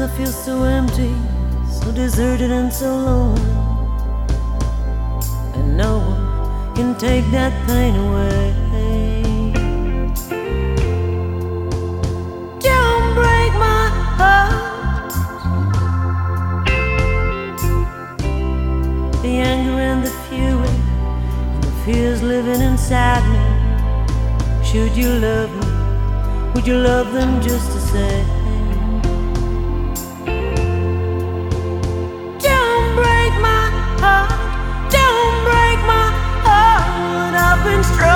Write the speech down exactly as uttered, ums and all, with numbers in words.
feel so empty, so deserted and so lonely, and no one can take that pain away. Don't break my heart. The anger and the fury and the fears living inside me. Should you love me, would you love them just the same? Don't break my heart, don't break my heart. I've been struck